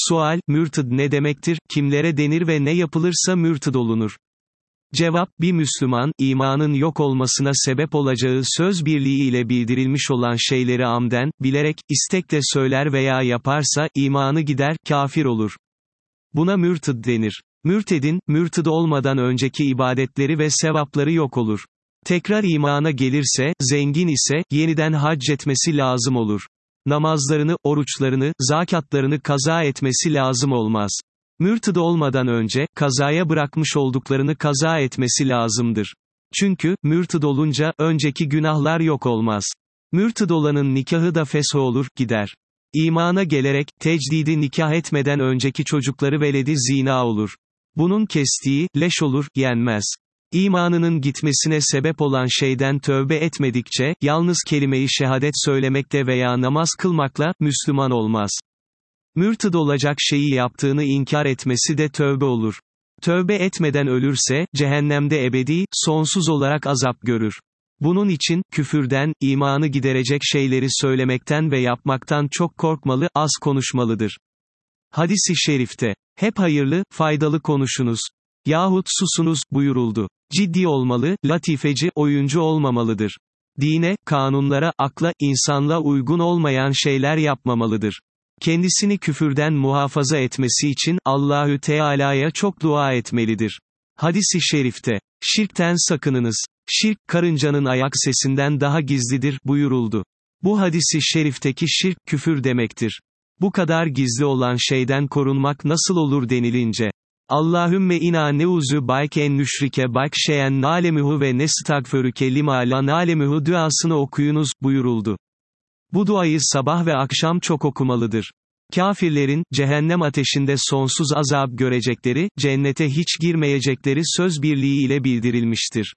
Sual, mürted ne demektir, kimlere denir ve ne yapılırsa mürted olunur? Cevap, bir Müslüman, imanın yok olmasına sebep olacağı söz birliği ile bildirilmiş olan şeyleri amden, bilerek, istekle söyler veya yaparsa, imanı gider, kafir olur. Buna mürted denir. Mürtedin, mürted olmadan önceki ibadetleri ve sevapları yok olur. Tekrar imana gelirse, zengin ise, yeniden hac etmesi lazım olur. Namazlarını, oruçlarını, zakatlarını kaza etmesi lazım olmaz. Mürted olmadan önce, kazaya bırakmış olduklarını kaza etmesi lazımdır. Çünkü, mürted olunca, önceki günahlar yok olmaz. Mürted olanın nikahı da fesho olur, gider. İmana gelerek, tecdidi nikah etmeden önceki çocukları veledi zina olur. Bunun kestiği, leş olur, yenmez. İmanının gitmesine sebep olan şeyden tövbe etmedikçe, yalnız kelime-i şehadet söylemekle veya namaz kılmakla, Müslüman olmaz. Mürted olacak şeyi yaptığını inkar etmesi de tövbe olur. Tövbe etmeden ölürse, cehennemde ebedi, sonsuz olarak azap görür. Bunun için, küfürden, imanı giderecek şeyleri söylemekten ve yapmaktan çok korkmalı, az konuşmalıdır. Hadis-i şerifte, hep hayırlı, faydalı konuşunuz. Yahut susunuz, buyuruldu. Ciddi olmalı, latifeci, oyuncu olmamalıdır. Dine, kanunlara, akla, insanla uygun olmayan şeyler yapmamalıdır. Kendisini küfürden muhafaza etmesi için, Allahü Teala'ya çok dua etmelidir. Hadis-i şerifte, şirkten sakınınız. Şirk, karıncanın ayak sesinden daha gizlidir, buyuruldu. Bu hadis-i şerifteki şirk, küfür demektir. Bu kadar gizli olan şeyden korunmak nasıl olur denilince, Allahümme ina neuzu bike en nüşrike bike şeyen nalemuhu ve nestagfirüke lima la nalemuhu duasını okuyunuz, buyuruldu. Bu duayı sabah ve akşam çok okumalıdır. Kafirlerin, cehennem ateşinde sonsuz azap görecekleri, cennete hiç girmeyecekleri söz birliği ile bildirilmiştir.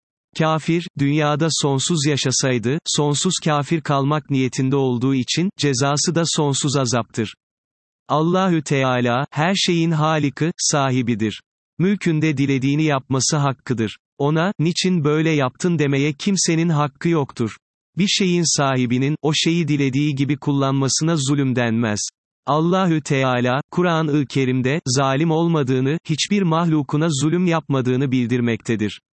Kafir, dünyada sonsuz yaşasaydı, sonsuz kafir kalmak niyetinde olduğu için, cezası da sonsuz azaptır. Allahü Teala, her şeyin Halikı, sahibidir. Mülkünde dilediğini yapması hakkıdır. Ona, niçin böyle yaptın demeye kimsenin hakkı yoktur. Bir şeyin sahibinin, o şeyi dilediği gibi kullanmasına zulüm denmez. Allahü Teala, Kur'an-ı Kerim'de, zalim olmadığını, hiçbir mahlukuna zulüm yapmadığını bildirmektedir.